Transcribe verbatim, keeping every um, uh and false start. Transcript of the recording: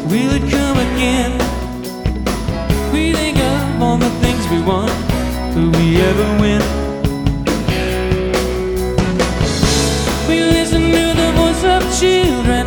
will it come again? We think of all the things we want, will we ever win? We listen to the voice of children